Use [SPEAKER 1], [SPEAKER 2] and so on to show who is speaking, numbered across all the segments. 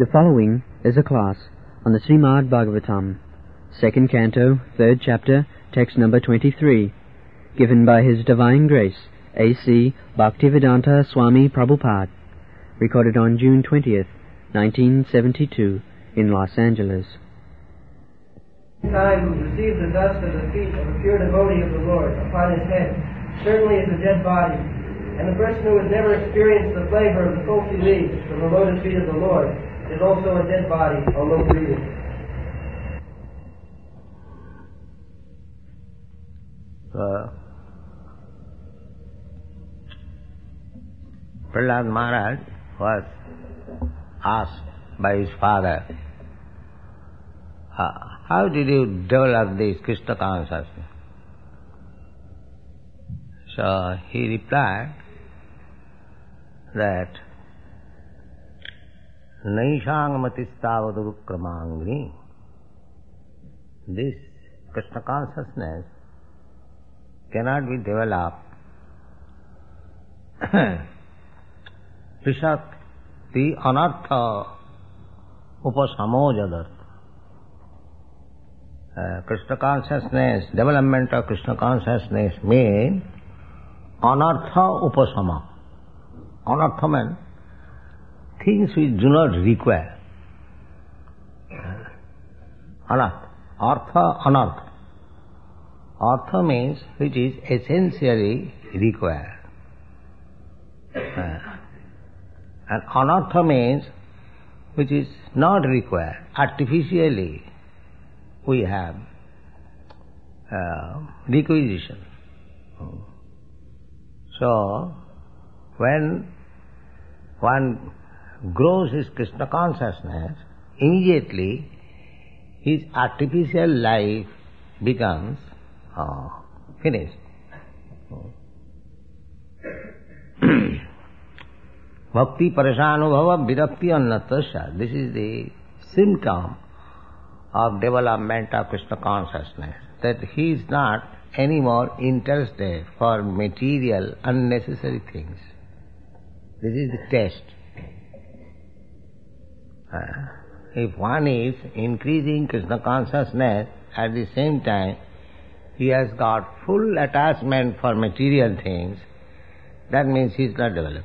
[SPEAKER 1] The following is a class on the Srimad Bhagavatam, second canto, third chapter, text number 23, given by His Divine Grace, A.C. Bhaktivedanta Swami Prabhupada, recorded on June 20th, 1972, in Los Angeles.
[SPEAKER 2] Time who receives the dust of the feet of a pure devotee of the Lord upon his head certainly is a dead body, and the person who has never experienced the flavor of the tulsi leaves from the lotus feet of the Lord is also a dead body, although breathing.
[SPEAKER 3] Prahlad Maharaj was asked by his father, how did you develop this Krishna consciousness? So he replied that Naishangmatistavadukramaangri, this Krishna consciousness cannot be developed Prishat the anartha upasamo jadat. Krishna consciousness, development of Krishna consciousness means anartha upasama. Anartha means things which do not require. Anartha. Artha, anartha. Artha means which is essentially required. And anartha means which is not required. Artificially we have requisition. So, when one grows his Krishna consciousness, immediately his artificial life becomes finished. Bhakti parishanubhava virakti annatasya. This is the symptom of development of Krishna consciousness, that he is not anymore interested for material, unnecessary things. This is the test. If one is increasing Krishna consciousness, at the same time he has got full attachment for material things, that means he is not developing.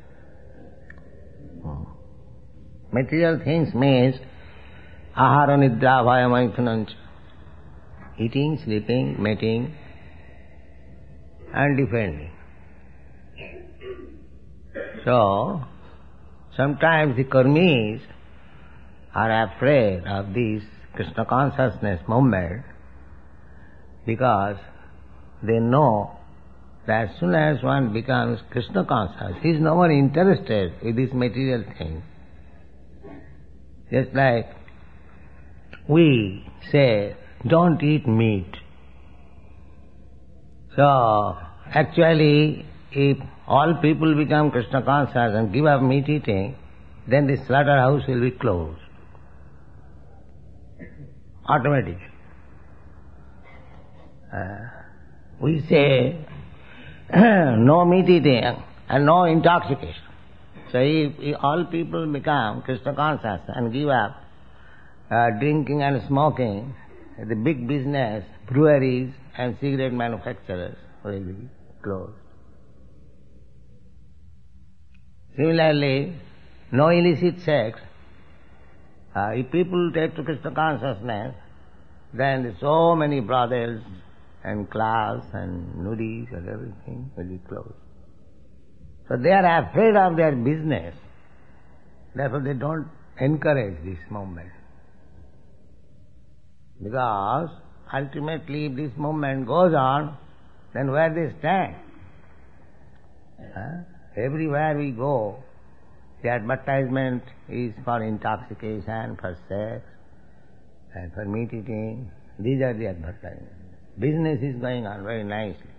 [SPEAKER 3] Material things means ahara nidra bhaya maithunancha, eating, sleeping, mating and defending. So, sometimes the karmis are afraid of this Krishna consciousness movement because they know that as soon as one becomes Krishna conscious, he is no more interested in these material things. Just like we say, don't eat meat. So, actually, if all people become Krishna conscious and give up meat eating, then the slaughterhouse will be closed. Automatically. We say, no meat eating and no intoxication. So if all people become Krishna conscious and give up drinking and smoking, the big business, breweries and cigarette manufacturers will be closed. Similarly, no illicit sex. If people take to Krishna consciousness, then there's so many brothels and clubs and nudies and everything will be closed. So they are afraid of their business. Therefore they don't encourage this movement. Because ultimately if this movement goes on, then where they stand? Everywhere we go, the advertisement is for intoxication, for sex, and for meat eating. These are the advertisements. Business is going on very nicely.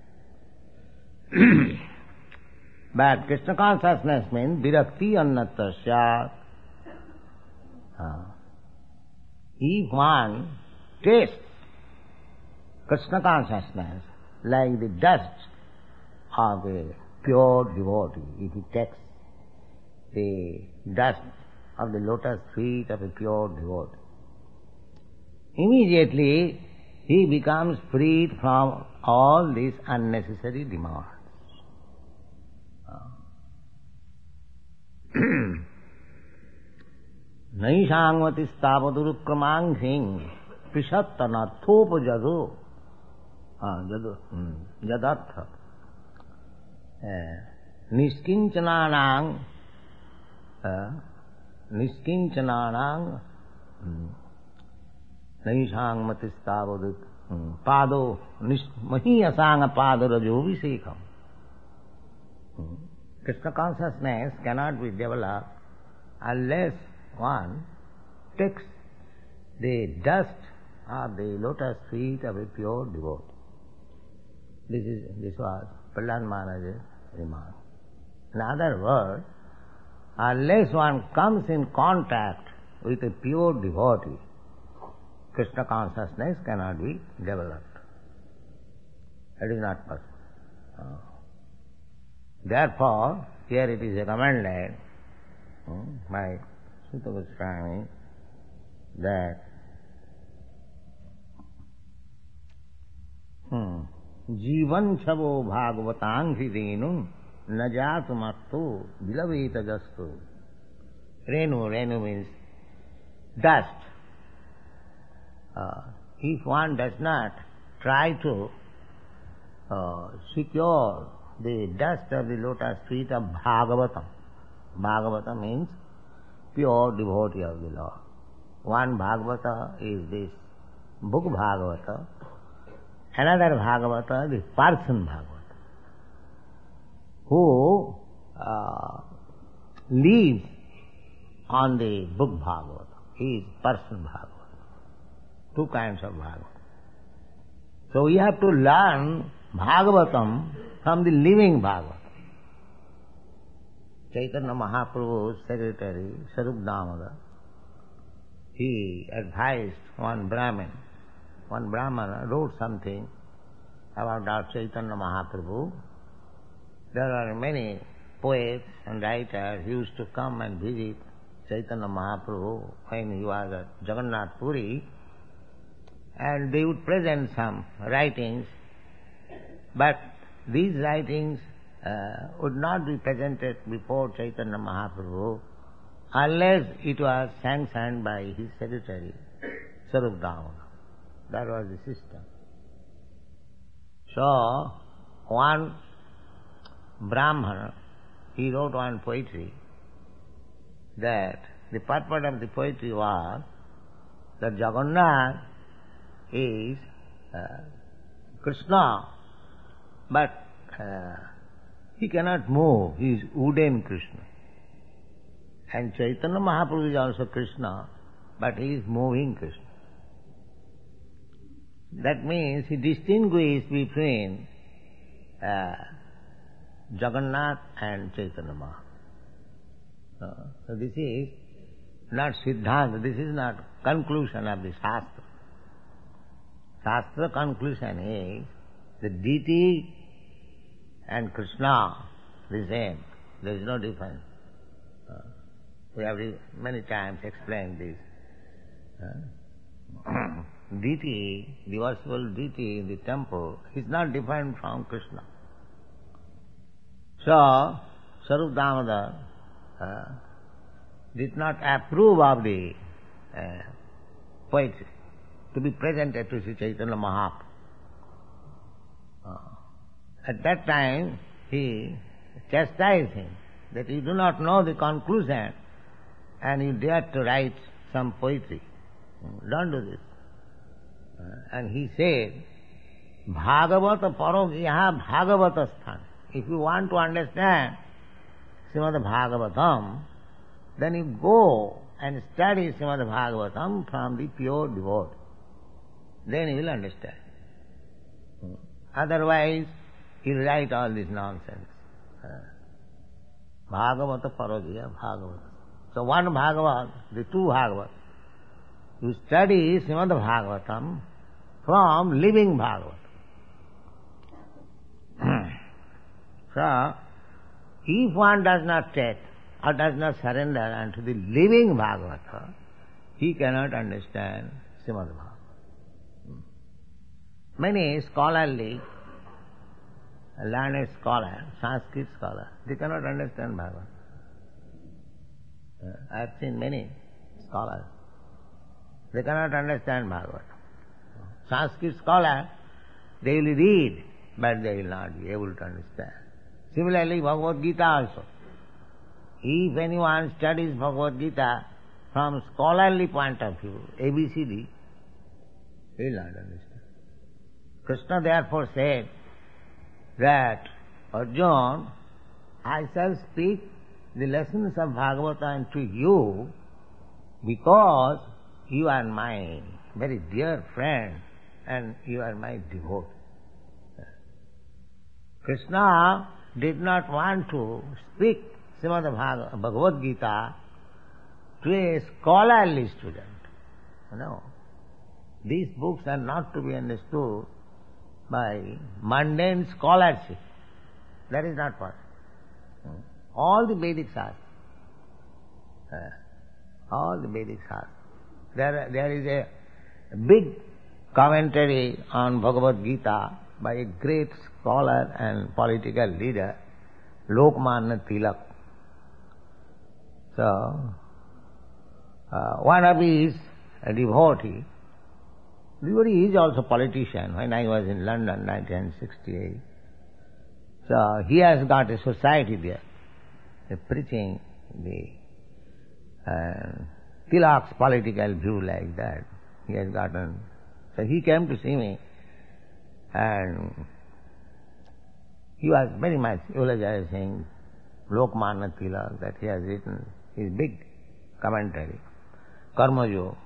[SPEAKER 3] But Krishna consciousness means virakti annatasya. If one tastes Krishna consciousness like the dust of a pure devotee, if he takes the dust of the lotus feet of a pure devotee. Immediately he becomes freed from all these unnecessary demands. Naishangvati stavadurukramanghing pishattanarthopajado jadartha niskinchananang naishangvati stavaduk pado mahiyasanga padarajo visekam. Krishna consciousness cannot be developed unless one takes the dust of the lotus feet of a pure devotee. This was Prahlad Maharaj's remark. In other words, unless one comes in contact with a pure devotee, Krishna consciousness cannot be developed. It is not possible. Therefore, here it is recommended by Sutta Goswami that Jivan chavo bhagavatang hridenu najatumatto vilaveta jastu. Renu means dust. If one does not try to secure the dust of the lotus feet of Bhagavatam. Bhagavata means pure devotee of the Lord. One Bhagavata is this book Bhagavata, another Bhagavata, the person Bhagavata, who lives on the book Bhagavata. He is person Bhagavata. Two kinds of Bhagavata. So we have to learn Bhagavatam from the living Bhagavata. Chaitanya Mahaprabhu's secretary, Sarup Damodar, he advised one Brahmin. One Brahmana wrote something about our Chaitanya Mahaprabhu. There are many poets and writers who used to come and visit Chaitanya Mahaprabhu when he was at Jagannath Puri, and they would present some writings, but these writings would not be presented before Chaitanya Mahaprabhu unless it was sanctioned by his secretary, Sarup Damodar. That was the system. So, one Brahmana, he wrote one poetry that the purport of the poetry was that Jagannath is Krishna, but he cannot move. He is wooden Krishna. And Chaitanya Mahaprabhu is also Krishna, but he is moving Krishna. That means he distinguished between Jagannath and Chaitanya Mahaprabhu. So this is not Siddhanta, this is not conclusion of the Shastra. Shastra conclusion is the deity and Krishna the same. There is no difference. We have many times explained this. Deity, the worshipful deity in the temple, is not different from Krishna. So, Sarup Damodar did not approve of the poetry to be presented to Sri Chaitanya Mahaprabhu. At that time, he chastised him that you do not know the conclusion and you dare to write some poetry. Don't do this. And he said, Bhagavata Parogyaha Bhagavata Sthan. If you want to understand Srimad Bhagavatam, then you go and study Srimad Bhagavatam from the pure devotee. Then you will understand. Otherwise, you write all this nonsense. Bhagavata Parogya Bhagavata. So one Bhagavat, the two Bhagavat. You study Srimad Bhagavatam from living Bhagavat. So, if one does not take or does not surrender unto the living Bhagavata, he cannot understand Srimad Bhagavatam. Many scholarly, learned scholar, Sanskrit scholar, they cannot understand Bhagavatam. I have seen many scholars. They cannot understand Bhagavatam. Sanskrit scholar, they will read, but they will not be able to understand. Similarly, Bhagavad Gita also. If anyone studies Bhagavad Gita from scholarly point of view, ABCD, he will not understand. Krishna therefore said that, Arjuna, I shall speak the lessons of Bhagavata unto you because you are my very dear friend and you are my devotee. Krishna did not want to speak Srimad Bhagavad Gita to a scholarly student. No. These books are not to be understood by mundane scholarship. That is not possible. All the Vedic Shastra. All the Vedic Shastra. There is a big commentary on Bhagavad Gita by a great scholar and political leader, Lokmanya Tilak. So, one of his devotee is also politician. When I was in London, 1968, so he has got a society there, preaching the Tilak's political view like that. He has gotten. So he came to see me, and he was very much eulogizing Lokmanya Tilak, that he has written his big commentary, Karma Yoga.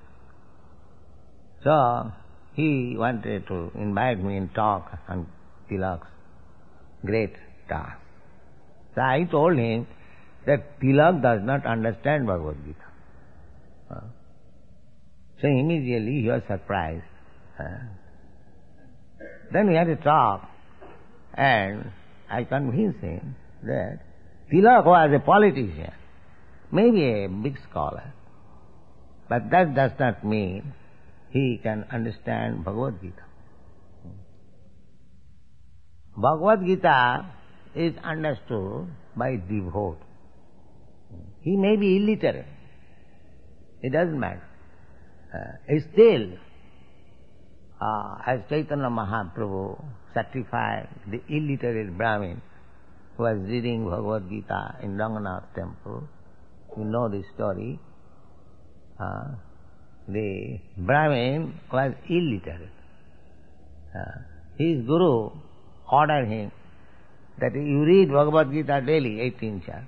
[SPEAKER 3] So he wanted to invite me and talk on Tilak's great task. So I told him that Tilak does not understand Bhagavad Gita. So immediately he was surprised. Then we had a talk, and I convinced him that Tilak was a politician, maybe a big scholar, but that does not mean he can understand Bhagavad Gita. Bhagavad Gita is understood by devotee. He may be illiterate. It doesn't matter. Still, as Chaitanya Mahaprabhu sacrificed the illiterate Brahmin who was reading Bhagavad Gita in Ranganath temple, you know the story. The Brahmin was illiterate. His guru ordered him that you read Bhagavad Gita daily, 18 chapters.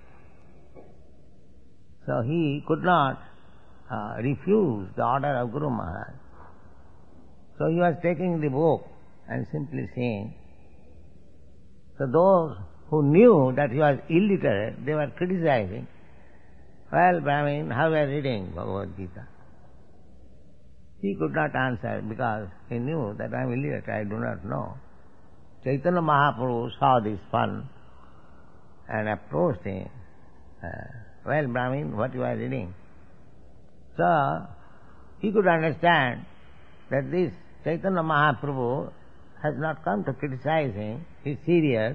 [SPEAKER 3] So he could not refuse the order of Guru Maharaj. So he was taking the book and simply saying. So those who knew that he was illiterate, they were criticizing. Well, Brahmin, how are you reading Bhagavad Gita? He could not answer because he knew that I am illiterate, I do not know. Chaitanya Mahaprabhu saw this fun and approached him. Well, Brahmin, what you are reading? So, he could understand that this Chaitanya Mahaprabhu has not come to criticize him, he is serious.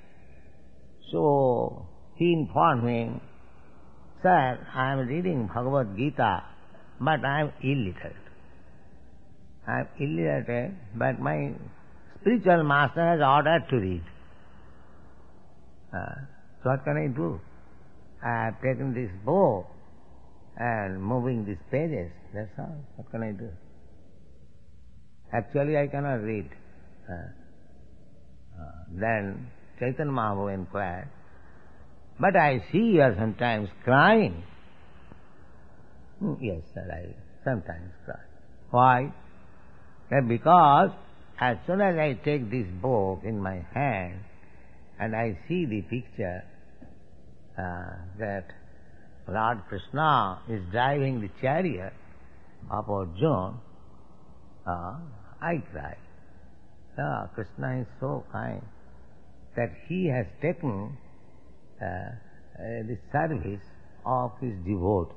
[SPEAKER 3] So, he informed him, Sir, I am reading Bhagavad Gita, but I am illiterate. I am illiterate, but my spiritual master has ordered to read. So what can I do? I have taken this book and moving these pages, that's all. What can I do? Actually, I cannot read. Then Chaitanya Mahaprabhu inquired, but I see you are sometimes crying. Yes, sir, I sometimes cry. Why? Because as soon as I take this book in my hand and I see the picture that Lord Krishna is driving the chariot of Arjuna, I cry. Krishna is so kind that he has taken the service of his devotee.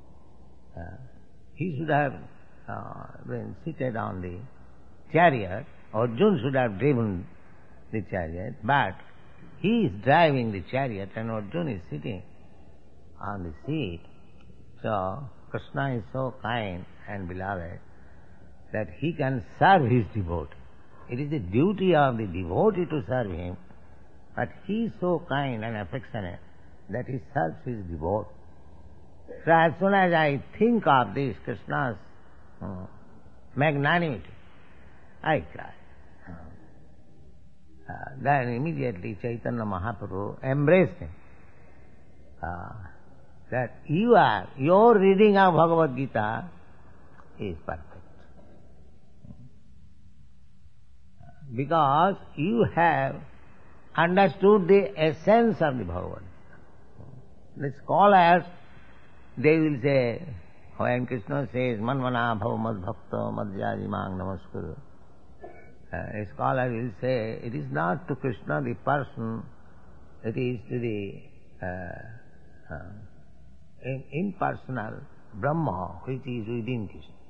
[SPEAKER 3] He should have been seated on the chariot. Arjuna should have driven the chariot, but he is driving the chariot and Arjuna is sitting on the seat. So Krishna is so kind and beloved that he can serve his devotee. It is the duty of the devotee to serve him, but he is so kind and affectionate that he serves his devotee. So as soon as I think of this, Krishna's magnanimity, I cry. Then immediately Chaitanya Mahaprabhu embraced him. That your reading of Bhagavad Gita is perfect. Because you have understood the essence of the Bhagavad Gita. The scholars, they will say, when Krishna says, Manvana bhava mad bhakta madhyaji mang namaskuru, a scholar will say, it is not to Krishna the person, it is to the impersonal Brahma which is within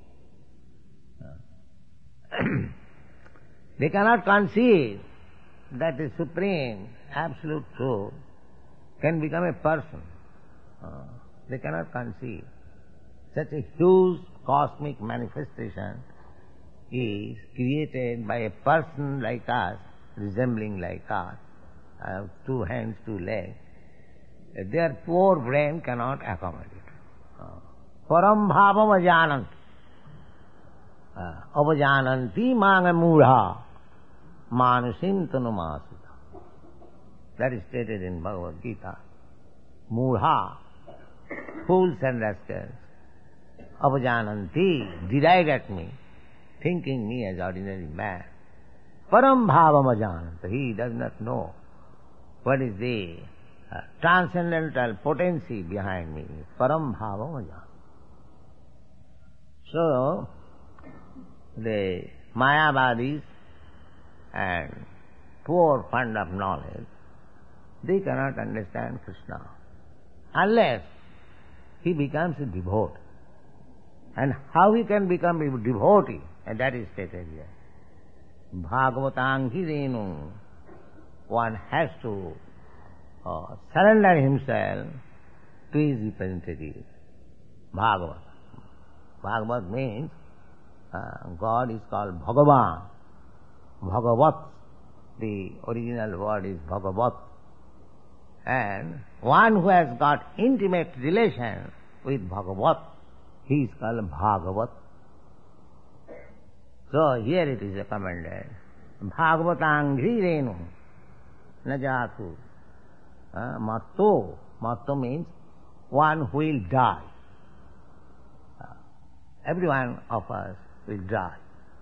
[SPEAKER 3] Krishna. They cannot conceive that the Supreme Absolute Truth can become a person. They cannot conceive. Such a huge cosmic manifestation is created by a person like us, resembling like us, 2 hands, 2 legs. Their poor brain cannot accommodate. Param bhavam ajanant. Avajananti manga mudha manusim tanumasita. That is stated in Bhagavad Gita. Mudha, fools and rascals. Avajananti, deride at me, thinking me as ordinary man. Param bhavam ajananta. He does not know what is the transcendental potency behind me. Param bhavam ajananta. So, the Mayavadis and poor fund of knowledge, they cannot understand Krishna unless he becomes a devotee. And how he can become a devotee, and that is stated here. Bhagavatang hirenu. One has to surrender himself to his representative, Bhagavat. Bhagavat means God is called Bhagavan. Bhagavat, the original word is Bhagavat. And one who has got intimate relation with Bhagavat, he is called Bhagavat. So here it is recommended, Bhagavatang Renu Najatu Matto. Matto means one who will die. Every one of us will die.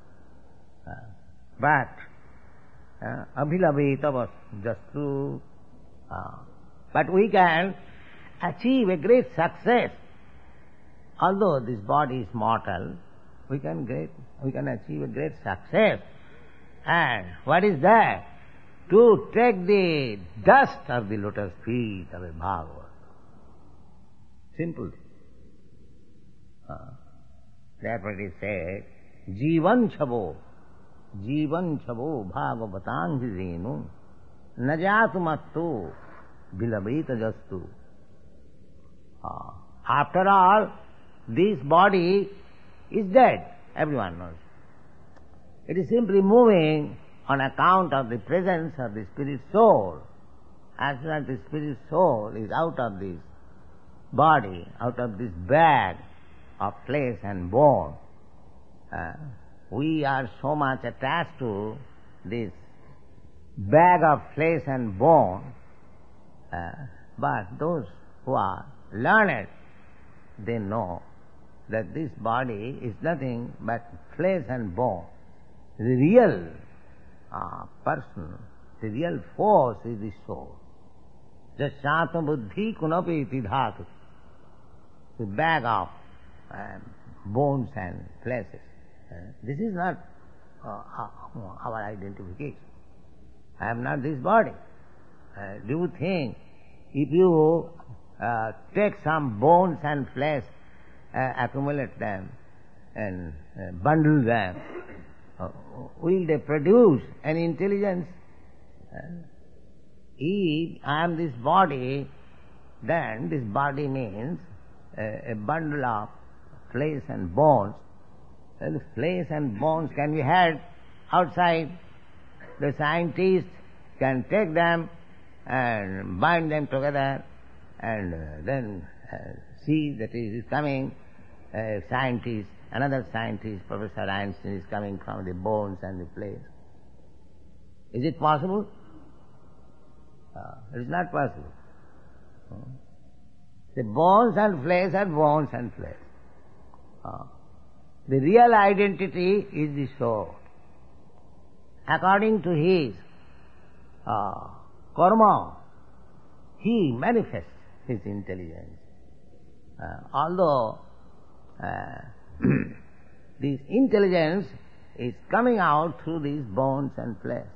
[SPEAKER 3] But Abhilaveta Jastu. But we can achieve a great success. Although this body is mortal, we can achieve a great success. And what is that? To take the dust of the lotus feet of a Bhagavat. Simple. Therefore it is said, Jivan chavo Bhagavatang hirenu najatu mattu bilabita jastu. After all, this body is dead. Everyone knows. It is simply moving on account of the presence of the spirit soul. As soon as the spirit soul is out of this body, out of this bag of flesh and bone, we are so much attached to this bag of flesh and bone, but those who are learned, they know that this body is nothing but flesh and bone. The real person, the real force is the soul. Jashyatma buddhi kunapi iti dhatu. The bag of bones and fleshes. This is not our identification. I am not this body. Do you think if you take some bones and flesh, accumulate them and bundle them, will they produce an intelligence? If I am this body, then this body means a bundle of flesh and bones. And flesh and bones can be had outside. The scientists can take them and bind them together and then see that it is coming. Scientist, another scientist, Professor Einstein, is coming from the bones and the flesh. Is it possible? It is not possible. The bones and flesh are bones and flesh. The real identity is the soul. According to his karma, he manifests his intelligence. Although this intelligence is coming out through these bones and flesh.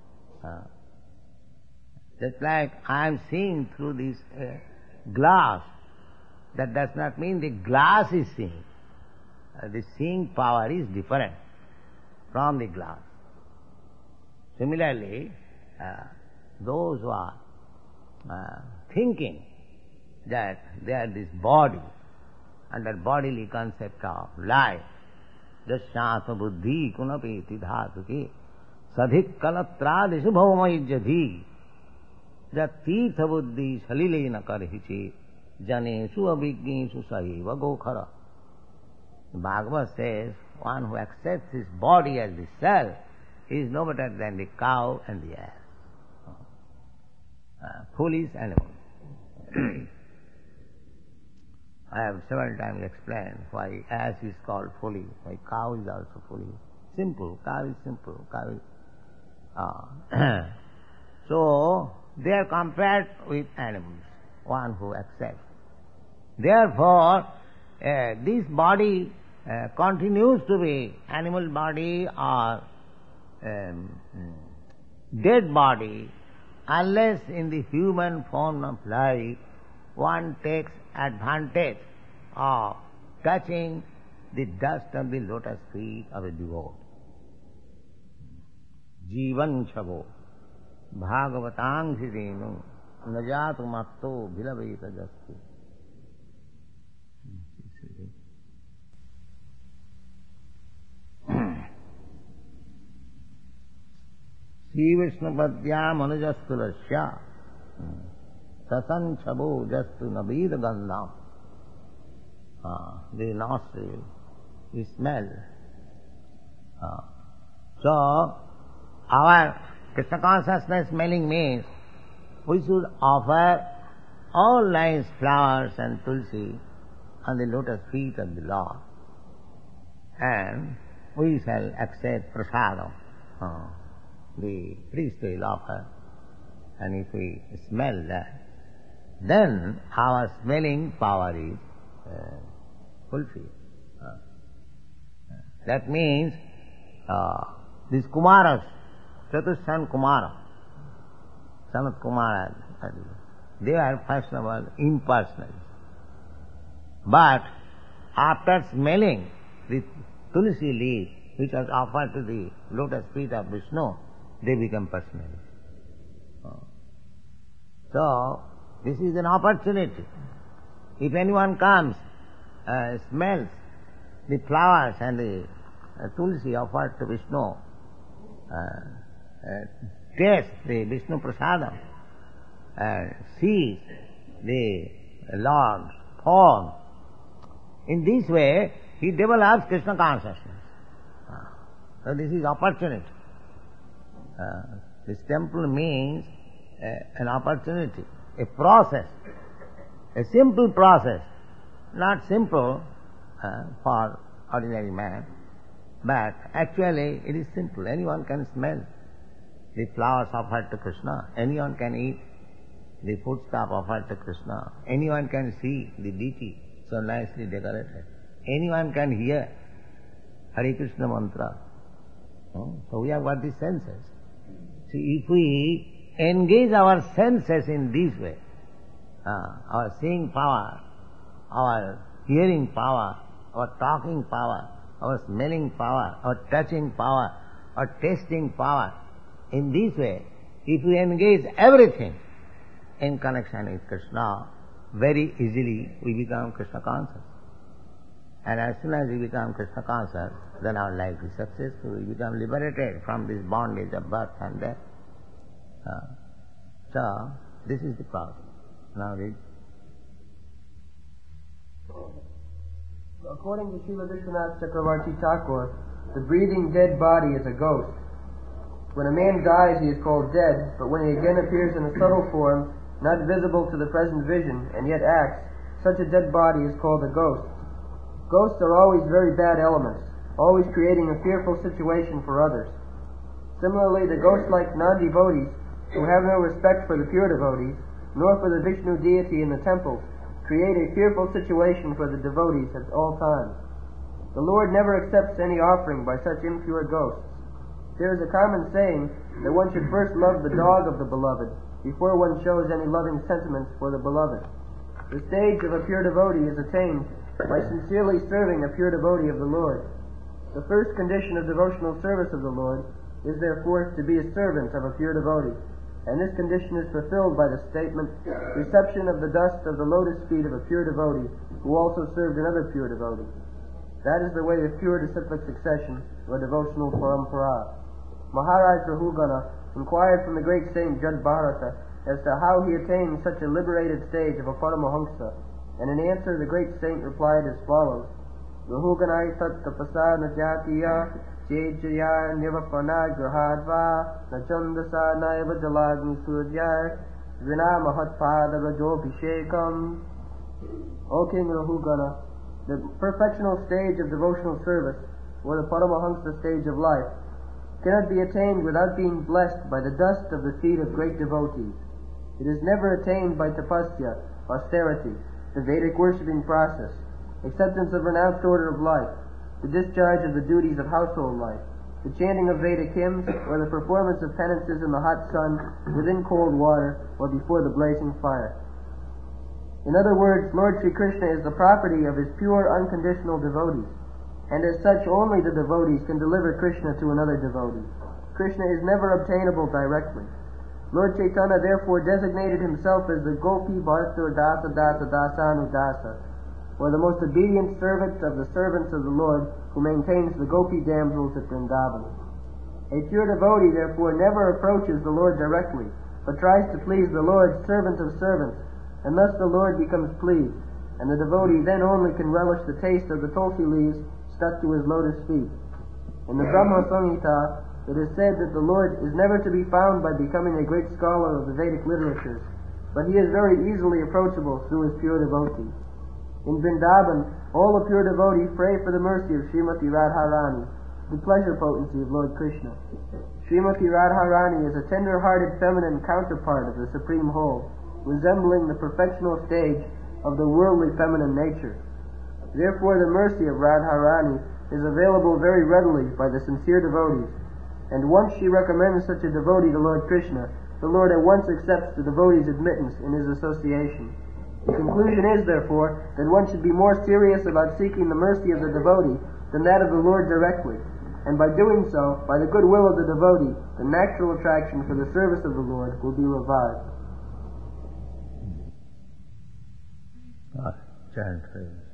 [SPEAKER 3] Just like I am seeing through this glass, that does not mean the glass is seeing. The seeing power is different from the glass. Similarly, those who are thinking that they are this body, under bodily concept of life, jasyāsa buddhi kunapeti dhātuki sadhik kalatrādishu bhavamajyadhi jatītha buddhi salilena karhichi janesu abhigneshu saiva gokhara. Bhagavad says, one who accepts his body as the self is no better than the cow and the ass. Foolish animal. I have several times explained why ass is called foolish, why cow is also foolish. Simple, cow is simple, cow is... So, they are compared with animals, one who accepts. Therefore, this body continues to be animal body or dead body unless in the human form of life one takes advantage of touching the dust of the lotus feet of a devotee. Jivan chavo bhagavatang hridenu najatu matto vilaveta jastu. Sri Vishnu Padya Manujastulasya Sasan Chabo Jastu Nabida Gandham. The nostril, the smell. So, our Krishna consciousness smelling means we should offer all nice flowers and tulsi on the lotus feet of the Lord. And we shall accept prasadam. The priest will offer, and if we smell that, then our smelling power is fulfilled. That means these Kumaras, Chatushan Kumara, Sanat Kumara, they are first of all impersonal. But after smelling the tulsi leaf which was offered to the lotus feet of Vishnu, they become personal. So, this is an opportunity. If anyone comes, smells the flowers and the tulsi offered to Vishnu, tastes the Vishnu prasadam, sees the Lord's form, in this way he develops Krishna consciousness. So this is opportunity. This temple means an opportunity, a process, a simple process, not simple for ordinary man, but actually it is simple. Anyone can smell the flowers offered to Krishna, anyone can eat the foodstuff offered to Krishna, anyone can see the deity so nicely decorated, anyone can hear Hare Krishna mantra. So we have got the senses. See, if we engage our senses in this way, our seeing power, our hearing power, our talking power, our smelling power, our touching power, our tasting power. In this way, if we engage everything in connection with Krishna, very easily we become Krishna conscious. And as soon as we become Krishna conscious, then our life is successful. We become liberated from this bondage of birth and death. So, this is the process. Now read.
[SPEAKER 2] According to Srila Vishwanath Chakravarti Thakur, the breathing dead body is a ghost. When a man dies, he is called dead, but when he again appears in a subtle form, not visible to the present vision, and yet acts, such a dead body is called a ghost. Ghosts are always very bad elements, always creating a fearful situation for others. Similarly, the ghost-like non-devotees, who have no respect for the pure devotees, nor for the Vishnu deity in the temples, create a fearful situation for the devotees at all times. The Lord never accepts any offering by such impure ghosts. There is a common saying that one should first love the dog of the beloved before one shows any loving sentiments for the beloved. The stage of a pure devotee is attained by sincerely serving a pure devotee of the Lord. The first condition of devotional service of the Lord is therefore to be a servant of a pure devotee, and this condition is fulfilled by the statement, reception of the dust of the lotus feet of a pure devotee who also served another pure devotee. That is the way of pure disciplic succession, or devotional parampara. Maharaj Rahugana inquired from the great saint Jad Bharata as to how he attained such a liberated stage of a Paramahamsa, and in answer the great saint replied as follows: Rahuganai tat tapasa najatiya chejaya nivapana grahadva nachandasa naiva jalagni surjaya vina mahatpada rajobhishekam. O King Rahugana, the perfectional stage of devotional service, or the Paramahamsa stage of life, cannot be attained without being blessed by the dust of the feet of great devotees. It is never attained by tapasya, austerity, the Vedic worshipping process, acceptance of renounced order of life, the discharge of the duties of household life, the chanting of Vedic hymns, or the performance of penances in the hot sun, within cold water, or before the blazing fire. In other words, Lord Sri Krishna is the property of his pure, unconditional devotees, and as such only the devotees can deliver Krishna to another devotee. Krishna is never obtainable directly. Lord Chaitanya therefore designated himself as the Gopi Bharata Dasa Dasa Dasanu Dasa, or the most obedient servant of the servants of the Lord, who maintains the Gopi damsels at Vrindavan. A pure devotee therefore never approaches the Lord directly, but tries to please the Lord, servant of servants, and thus the Lord becomes pleased, and the devotee then only can relish the taste of the tulsi leaves stuck to his lotus feet. In the Brahma Samhita, it is said that the Lord is never to be found by becoming a great scholar of the Vedic literatures, but he is very easily approachable through his pure devotees. In Vrindavan, all the pure devotees pray for the mercy of Srimati Radharani, the pleasure potency of Lord Krishna. Srimati Radharani is a tender-hearted feminine counterpart of the Supreme Whole, resembling the perfectional stage of the worldly feminine nature. Therefore the mercy of Radharani is available very readily by the sincere devotees, and once she recommends such a devotee to Lord Krishna, the Lord at once accepts the devotee's admittance in his association. The conclusion is, therefore, that one should be more serious about seeking the mercy of the devotee than that of the Lord directly, and by doing so, by the good will of the devotee, the natural attraction for the service of the Lord will be revived.
[SPEAKER 3] Chant.